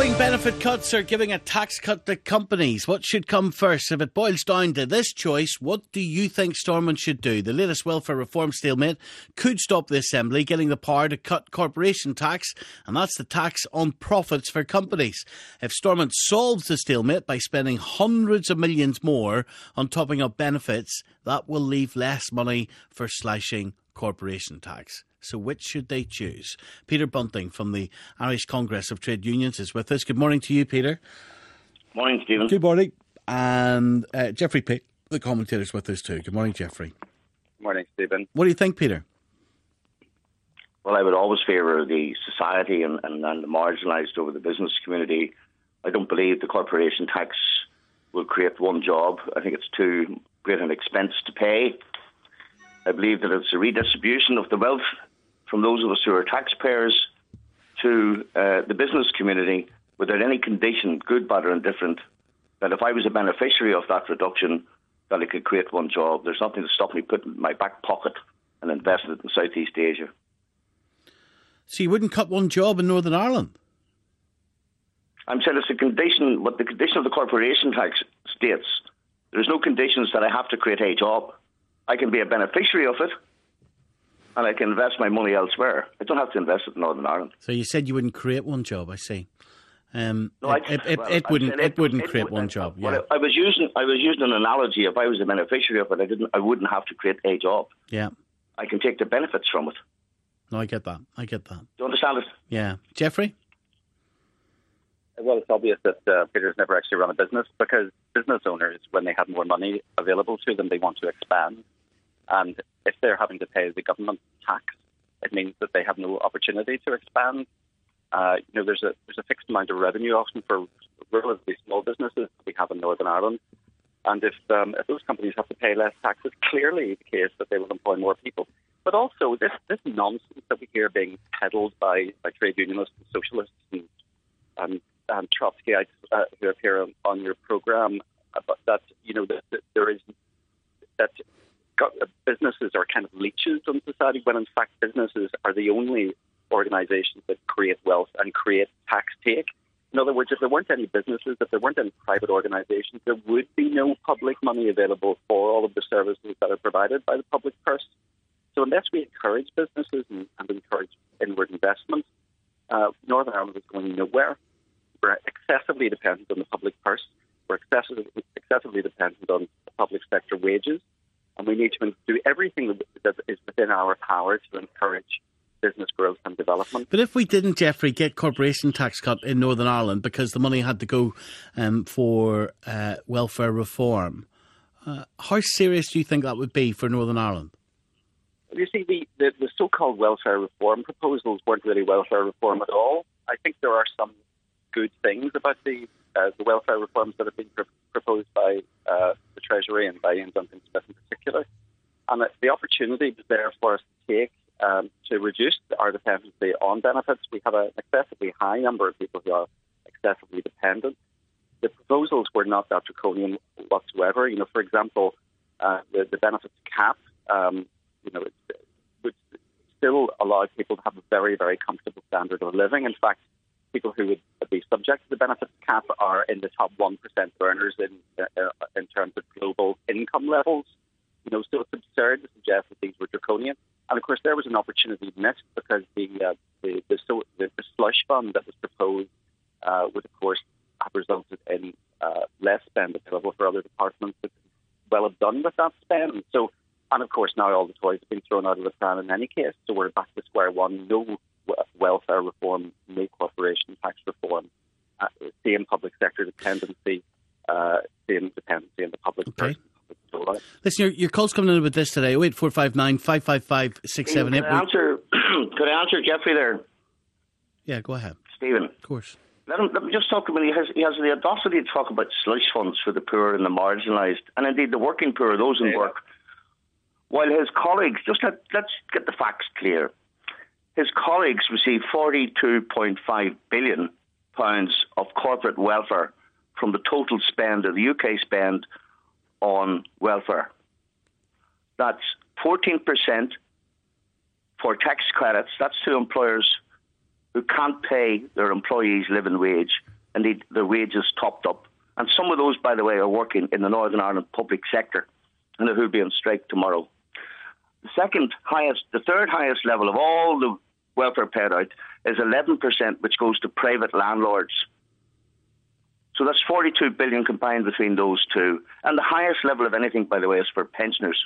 Slashing benefit cuts or giving a tax cut to companies. What should come first? If it boils down to this choice, what do you think Stormont should do? The latest welfare reform stalemate could stop the Assembly getting the power to cut corporation tax, and that's the tax on profits for companies. If Stormont solves the stalemate by spending hundreds of millions more on topping up benefits, that will leave less money for slashing corporation tax. So which should they choose? Peter Bunting from the Irish Congress of Trade Unions is with us. Good morning to you, Peter. Morning, Stephen. Good morning. And Jeffrey Pick, the commentator's with us too. Good morning, Jeffrey. Morning, Stephen. What do you think, Peter? Well, I would always favour the society and the marginalised over the business community. I don't believe the corporation tax will create one job. I think it's too great an expense to pay. I believe that it's a redistribution of the wealth from those of us who are taxpayers to the business community without any condition, good, bad or indifferent, that if I was a beneficiary of that reduction, that it could create one job. There's nothing to stop me putting it in my back pocket and investing it in Southeast Asia. So you wouldn't cut one job in Northern Ireland? I'm saying it's a condition, what the condition of the corporation tax states. There's no conditions that I have to create a job. I can be a beneficiary of it, and I can invest my money elsewhere. I don't have to invest it in Northern Ireland. So you said you wouldn't create one job, I see. No, it wouldn't create one job. Yeah. Well, I was using an analogy. If I was a beneficiary of it, I wouldn't have to create a job. Yeah. I can take the benefits from it. No, I get that. Do you understand it? Yeah. Jeffrey? Well, it's obvious that Peter's never actually run a business, because business owners, when they have more money available to them, they want to expand. And if they're having to pay the government tax, it means that they have no opportunity to expand. There's a fixed amount of revenue often for relatively small businesses that we have in Northern Ireland. And if those companies have to pay less tax, it's clearly the case that they will employ more people. But also, this nonsense that we hear being peddled by trade unionists and socialists and Trotskyites who appear on your programme, that there is that businesses are kind of leeches on society, when in fact businesses are the only organisations that create wealth and create tax take. In other words, if there weren't any businesses, if there weren't any private organisations, there would be no public money available for all of the services that are provided by the public purse. So unless we encourage businesses and encourage inward investment, Northern Ireland is going nowhere. We're excessively dependent on the public purse. We're excessively dependent on the public sector wages. And we need to do everything that is within our power to encourage business growth and development. But if we didn't, Jeffrey, get corporation tax cut in Northern Ireland because the money had to go for welfare reform, how serious do you think that would be for Northern Ireland? You see, the so-called welfare reform proposals weren't really welfare reform at all. I think there are some good things about the welfare reforms that have been proposed by the Treasury and by Ian Duncan Smith in particular. And the opportunity was there for us to take to reduce our dependency on benefits. We have an excessively high number of people who are excessively dependent. The proposals were not that draconian whatsoever. For example, the benefits cap, it would still allow people to have a very, very comfortable standard of living. In fact, people who would be subject to the benefits cap are in the top 1% earners in terms of global income levels. So it's absurd to suggest that these were draconian. And of course, there was an opportunity missed, because the slush fund that was proposed would, of course, have resulted in less spend available for other departments that could well have done with that spend. So, and of course, now all the toys have been thrown out of the pram in any case. So we're back to square one. No welfare reform, no corporation tax reform, same public sector dependency, same dependency in the public purse. Listen, your call's coming in with this today. 08459 555 678. Could I answer Jeffrey there? Yeah, go ahead. Stephen. Of course. Let me just talk about, he has the audacity to talk about slush funds for the poor and the marginalised, and indeed the working poor, those in work. While his colleagues, let's get the facts clear. His colleagues receive £42.5 billion of corporate welfare from the total spend of the UK spend on welfare. That's 14% for tax credits. That's to employers who can't pay their employees living wage. indeed their wages topped up. And some of those, by the way, are working in the Northern Ireland public sector, and who'll be on strike tomorrow. The third highest level of all the welfare paid out is 11%, which goes to private landlords. So that's 42 billion combined between those two. And the highest level of anything, by the way, is for pensioners.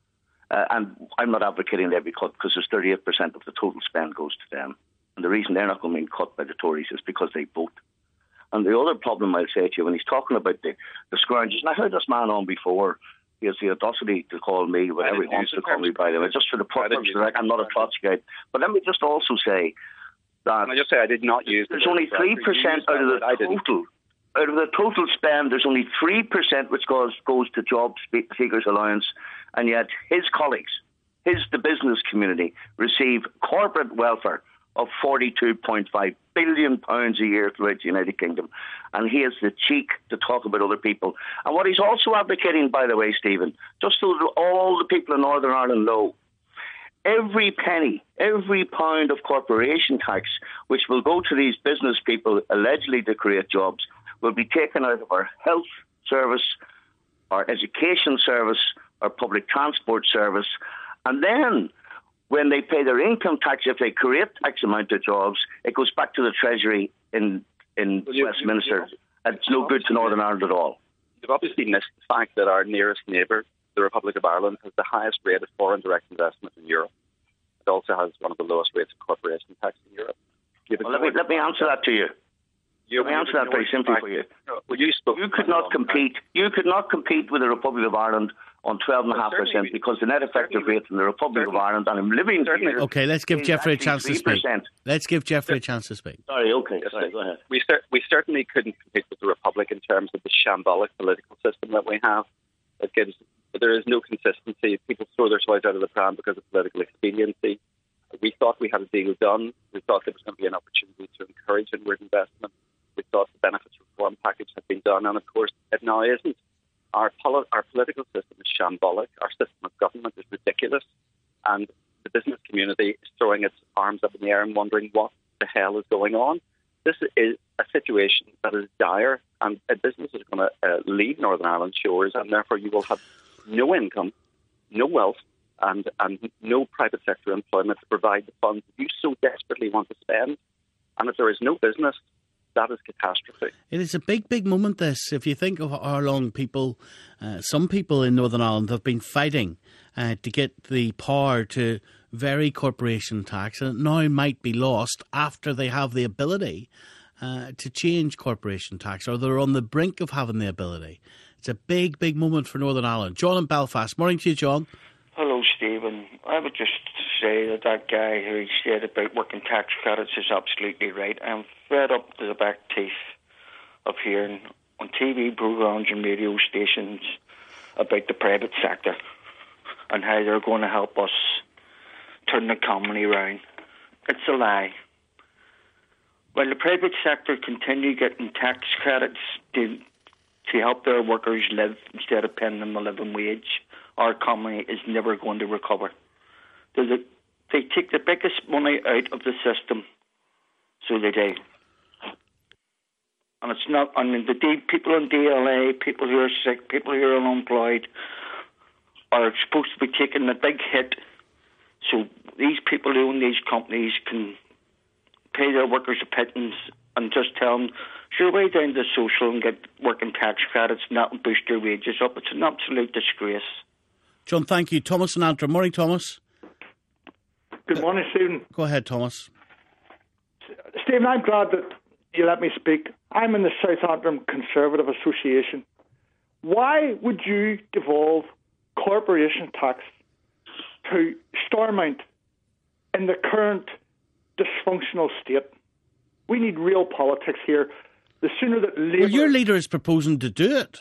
And I'm not advocating they be cut because there's 38% of the total spend goes to them. And the reason they're not going to be cut by the Tories is because they vote. And the other problem I'll say to you, when he's talking about the scrounges, and I heard this man on before, he has the audacity to call me whatever he wants to call me, by the way, just for the purpose that I'm not a Trotskyite. But let me just also say that I did not use. There's only 3% out of the total. Out of the total spend, there's only 3% which goes to job seekers allowance, and yet his colleagues, the business community, receive corporate welfare of £42.5 billion a year throughout the United Kingdom. And he has the cheek to talk about other people. And what he's also advocating, by the way, Stephen, just so that all the people in Northern Ireland know, every penny, every pound of corporation tax which will go to these business people allegedly to create jobs will be taken out of our health service, our education service, our public transport service, and then when they pay their income tax, if they create X amount of jobs, it goes back to the Treasury in Westminster. It's no good to Northern Ireland at all. You've obviously missed the fact that our nearest neighbour, the Republic of Ireland, has the highest rate of foreign direct investment in Europe. It also has one of the lowest rates of corporation tax in Europe. Well, let me answer that to you. Let me answer that very simply for you. You could not compete. You could not compete with the Republic of Ireland on 12.5% because the net effective rate in the Republic of Ireland, and I'm living here. Okay, let's give Jeffrey a chance to speak. Let's give Jeffrey a chance to speak. Sorry, okay. Sorry, go ahead. We certainly couldn't compete with the Republic in terms of the shambolic political system that we have. There is no consistency. People throw their toys out of the pram because of political expediency. We thought we had a deal done. We thought there was going to be an opportunity to encourage inward investment. We thought the benefits reform package had been done, and of course it now isn't. Our political system is shambolic. Our system of government is ridiculous, and the business community is throwing its arms up in the air and wondering what the hell is going on. This is a situation that is dire, and a business is going to leave Northern Ireland shores, and therefore you will have no income, no wealth, and no private sector employment to provide the funds that you so desperately want to spend. And if there is no business, that is catastrophe. It is a big, big moment, this. If you think of how long some people in Northern Ireland have been fighting to get the power to vary corporation tax, and it now might be lost after they have the ability to change corporation tax, or they're on the brink of having the ability. It's a big, big moment for Northern Ireland. John in Belfast. Morning to you, John. Hello, Stephen. I would just say that guy who said about working tax credits is absolutely right. I'm fed up to the back teeth of hearing on TV programmes and radio stations about the private sector and how they're going to help us turn the economy around. It's a lie. While the private sector continue getting tax credits to help their workers live instead of paying them a living wage, our economy is never going to recover. They take the biggest money out of the system, so they do. And it's not, the people on DLA, people who are sick, people who are unemployed, are supposed to be taking the big hit, so these people who own these companies can pay their workers a pittance and just tell them, sure, way down to social and get working tax credits and that will boost their wages up. It's an absolute disgrace. John, thank you. Thomas and Antrim. Morning, Thomas. Good morning, Stephen. Go ahead, Thomas. Stephen, I'm glad that you let me speak. I'm in the South Antrim Conservative Association. Why would you devolve corporation tax to Stormont in the current dysfunctional state? We need real politics here. The sooner that Labour... Well, your leader is proposing to do it.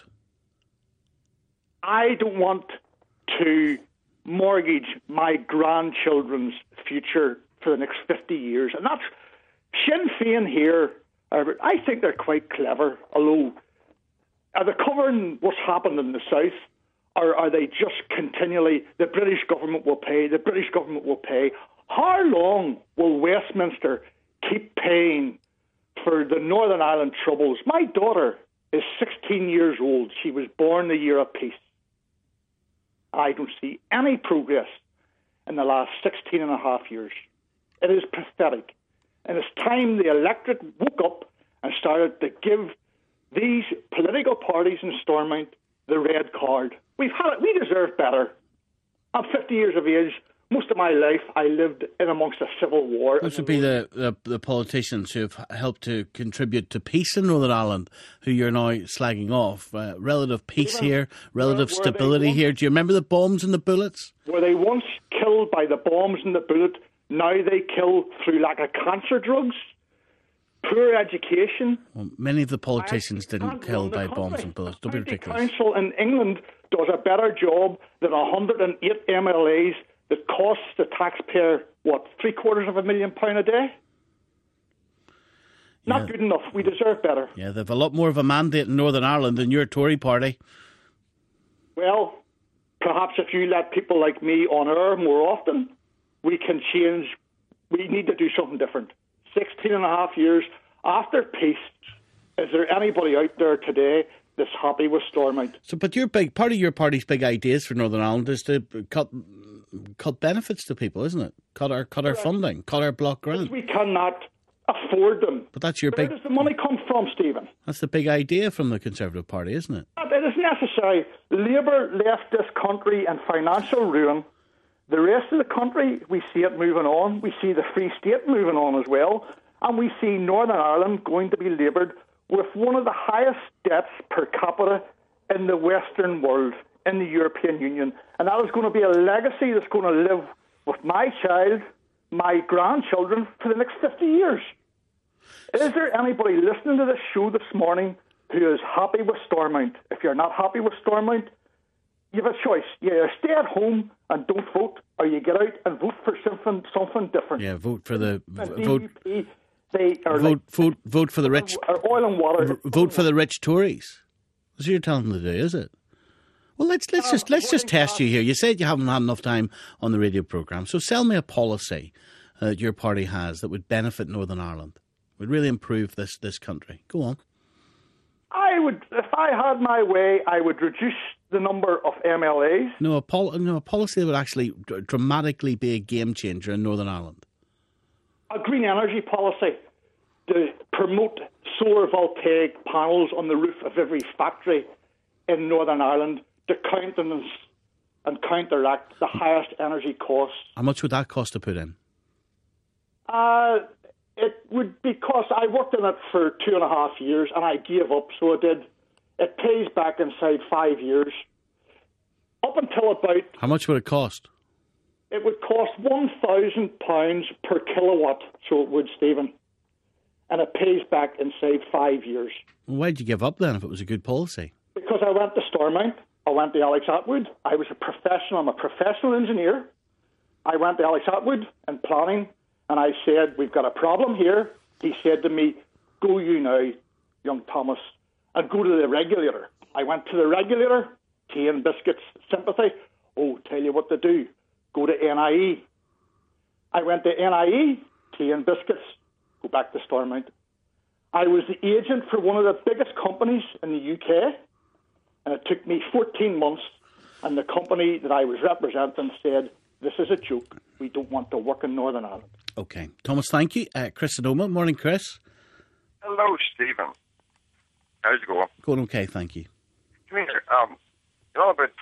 I don't want to mortgage my grandchildren's future for the next 50 years. And that's Sinn Féin here. I think they're quite clever, although are they covering what's happened in the South, or are they just continually, the British government will pay, the British government will pay? How long will Westminster keep paying for the Northern Ireland Troubles. My daughter is 16 years old. She was born the year of peace. I don't see any progress in the last 16 and a half years. It is pathetic. And it's time the electorate woke up and started to give these political parties in Stormont the red card. We've had it. We deserve better. I'm 50 years of age. Most of my life I lived in amongst a civil war. Those would be the politicians who have helped to contribute to peace in Northern Ireland, who you're now slagging off. Relative peace here, relative stability here. Do you remember the bombs and the bullets? Were they once killed by the bombs and the bullet? Now they kill through lack of cancer drugs, poor education. Well, many of the politicians didn't kill by bombs and bullets. Don't be ridiculous. The Council in England does a better job than 108 MLAs that costs the taxpayer, what, £750,000 a day? Not good enough. We deserve better. Yeah, they've a lot more of a mandate in Northern Ireland than your Tory party. Well, perhaps if you let people like me on air more often, we can change. We need to do something different. 16 and a half years after peace, is there anybody out there today that's happy with Stormont? So, but part of your party's big ideas for Northern Ireland is to cut benefits to people, isn't it? Cut our funding, cut our block grant. We cannot afford them. But that's your Where does the money come from, Stephen? That's the big idea from the Conservative Party, isn't it? It is necessary. Labour left this country in financial ruin. The rest of the country, we see it moving on. We see the Free State moving on as well. And we see Northern Ireland going to be laboured with one of the highest debts per capita in the Western world, in the European Union. And that is going to be a legacy that's going to live with my child, my grandchildren, for the next 50 years. Is there anybody listening to this show this morning who is happy with Stormont? If you're not happy with Stormont, you have a choice. You either stay at home and don't vote, or you get out and vote for something different. Yeah, vote for the DUP, they are vote for the rich. Oil and water. Vote for the rich Tories. That's what you're telling them to do, is it? Well, let's just test you here. You said you haven't had enough time on the radio programme, so sell me a policy that your party has that would benefit Northern Ireland, would really improve this country. Go on. I would, if I had my way, I would reduce the number of MLAs. No, a policy that would actually dramatically be a game changer in Northern Ireland. A green energy policy to promote solar voltaic panels on the roof of every factory in Northern Ireland to countenance and counteract the highest energy costs. How much would that cost to put in? It would be cost. I worked in it for 2.5 years and I gave up, so I did. It pays back inside 5 years. Up until about... How much would it cost? It would cost £1,000 per kilowatt, so it would, Stephen. And it pays back inside 5 years. Well, why'd you give up then if it was a good policy? Because I went to Stormont. I went to Alex Atwood. I was a professional. I'm a professional engineer. I went to Alex Atwood in planning, and I said, we've got a problem here. He said to me, go you now, young Thomas, and go to the regulator. I went to the regulator, tea and biscuits, sympathy. Oh, tell you what to do. Go to NIE. I went to NIE, tea and biscuits, go back to Stormont. I was the agent for one of the biggest companies in the UK, and it took me 14 months, and the company that I was representing said, this is a joke. We don't want to work in Northern Ireland. OK. Thomas, thank you. Chris Sonoma. Morning, Chris. Hello, Stephen. How's it going? Going OK, thank you. Come here. You know about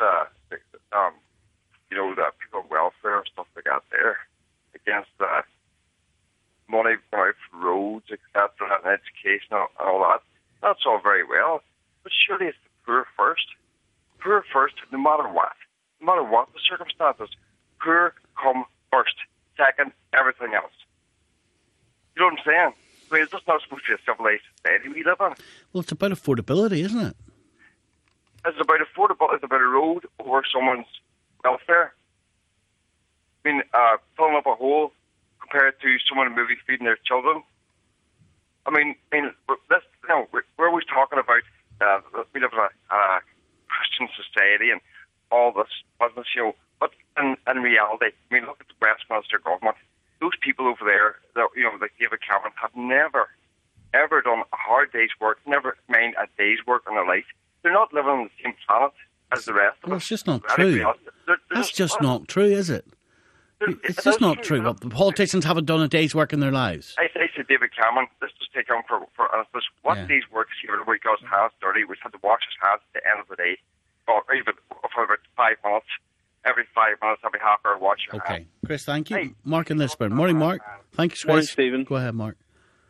the people welfare and stuff like that there, against money going out for roads, etc., and education and all that. That's all very well, but surely it's the poor first. Poor first, no matter what. No matter what the circumstances. Poor come first. Second, everything else. You know what I'm saying? I mean, it's just not supposed to be a civilized society we live in. Well, it's about affordability, isn't it? It's about affordable. It's about a road over someone's welfare. I mean, filling up a hole compared to someone maybe feeding their children. I mean, this, we're always talking about we live in a Christian society and all this business, but in reality, I mean, look at the Westminster government. Those people over there, that David Cameron, have never, ever hard day's work, never mind a day's work in their life. They're not living on the same planet as the rest of us. Well, it's just not true. That's just not true, is it? It's just not true. What, the politicians haven't done a day's work in their lives. I say to David Cameron, let's just take on for instance, what day's work is here where he got his hands dirty, we had to wash his hands at the end of the day, or even for about 5 minutes. Every 5 minutes, every half hour, wash your hands. Okay. Chris, thank you. Hey. Mark in Lisburn. Morning, Mark. Thank you, Chris. Morning, Stephen. Go ahead, Mark.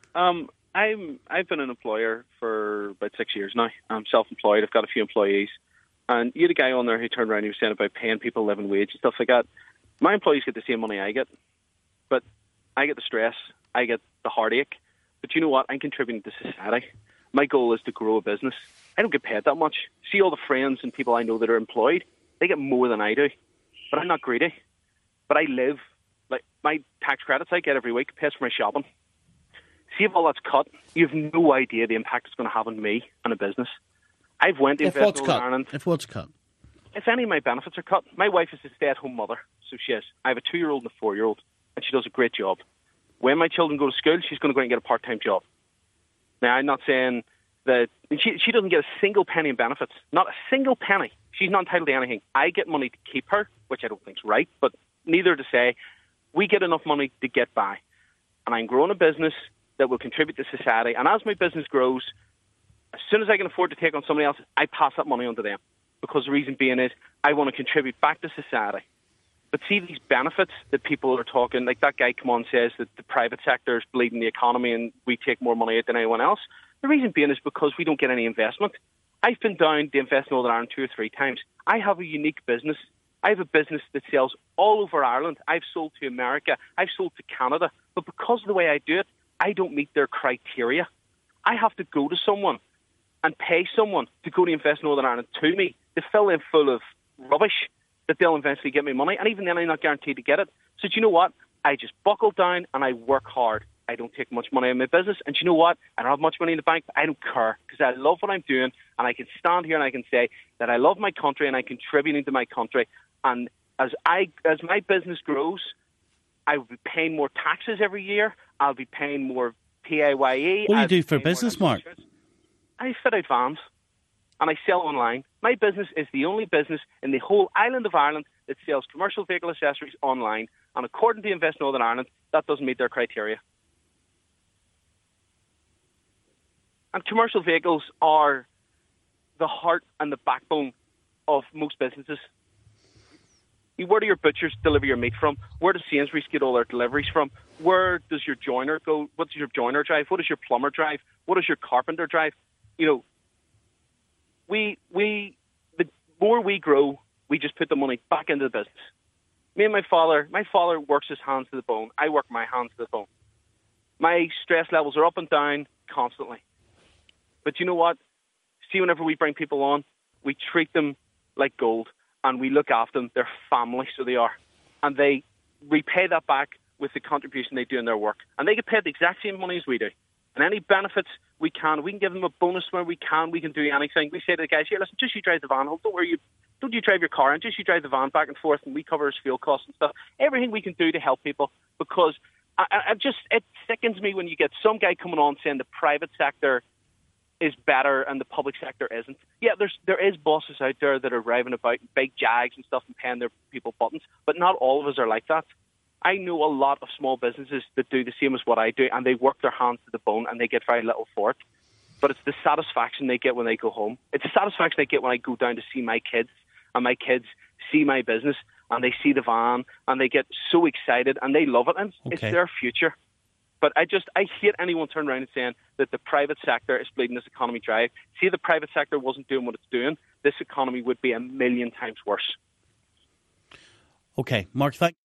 I've been an employer for about 6 years now. I'm self-employed. I've got a few employees. And you had a guy on there who turned around and he was saying about paying people living wage and stuff like that. My employees get the same money I get, but I get the stress, I get the heartache. But you know what? I'm contributing to society. My goal is to grow a business. I don't get paid that much. See all the friends and people I know that are employed, they get more than I do. But I'm not greedy. But I live, like my tax credits I get every week pays for my shopping. See if all that's cut, you have no idea the impact it's going to have on me and a business. I've went to invest in Ireland. If what's cut? If any of my benefits are cut, my wife is a stay-at-home mother, so she is. I have a 2-year-old and a 4-year-old, and she does a great job. When my children go to school, she's going to go out and get a part-time job. Now, I'm not saying that she doesn't get a single penny in benefits, not a single penny. She's not entitled to anything. I get money to keep her, which I don't think is right, but neither to say we get enough money to get by. And I'm growing a business that will contribute to society, and as my business grows, as soon as I can afford to take on somebody else, I pass that money on to them. Because the reason being is I want to contribute back to society. But see these benefits that people are talking, like that guy come on says that the private sector is bleeding the economy and we take more money out than anyone else. The reason being is because we don't get any investment. I've been down to invest in Northern Ireland 2 or 3 times. I have a unique business. I have a business that sells all over Ireland. I've sold to America. I've sold to Canada. But because of the way I do it, I don't meet their criteria. I have to go to someone and pay someone to go to invest in Northern Ireland to me, to fill in full of rubbish that they'll eventually get me money. And even then, I'm not guaranteed to get it. So do you know what? I just buckle down and I work hard. I don't take much money in my business. And do you know what? I don't have much money in the bank, but I don't care because I love what I'm doing. And I can stand here and I can say that I love my country and I'm contributing to my country. And as my business grows, I will be paying more taxes every year. I'll be paying more PAYE. What do you do for business, Mark? I fit out vans and I sell online. My business is the only business in the whole island of Ireland that sells commercial vehicle accessories online. And according to Invest Northern Ireland, that doesn't meet their criteria. And commercial vehicles are the heart and the backbone of most businesses. Where do your butchers deliver your meat from? Where does Sainsbury's get all their deliveries from? Where does your joiner go? What does your joiner drive? What does your plumber drive? What does your carpenter drive? You know, the more we grow, we just put the money back into the business. Me and my father works his hands to the bone. I work my hands to the bone. My stress levels are up and down constantly. But you know what? See, whenever we bring people on, we treat them like gold and we look after them. They're family, so they are. And they repay that back with the contribution they do in their work. And they get paid the exact same money as we do. And any benefits we can give them a bonus where we can do anything. We say to the guys, here, listen, just you drive the van home. Don't you drive your car and just you drive the van back and forth and we cover his fuel costs and stuff. Everything we can do to help people, because it sickens me when you get some guy coming on saying the private sector is better and the public sector isn't. Yeah, there is bosses out there that are driving about in big Jags and stuff and paying their people buttons, but not all of us are like that. I know a lot of small businesses that do the same as what I do, and they work their hands to the bone and they get very little for it. But it's the satisfaction they get when they go home. It's the satisfaction they get when I go down to see my kids, and my kids see my business, and they see the van, and they get so excited, and they love it, and it's their future. But I hate anyone turning around and saying that the private sector is bleeding this economy dry. See, if the private sector wasn't doing what it's doing, this economy would be 1,000,000 times worse. Okay, Mark, thank you.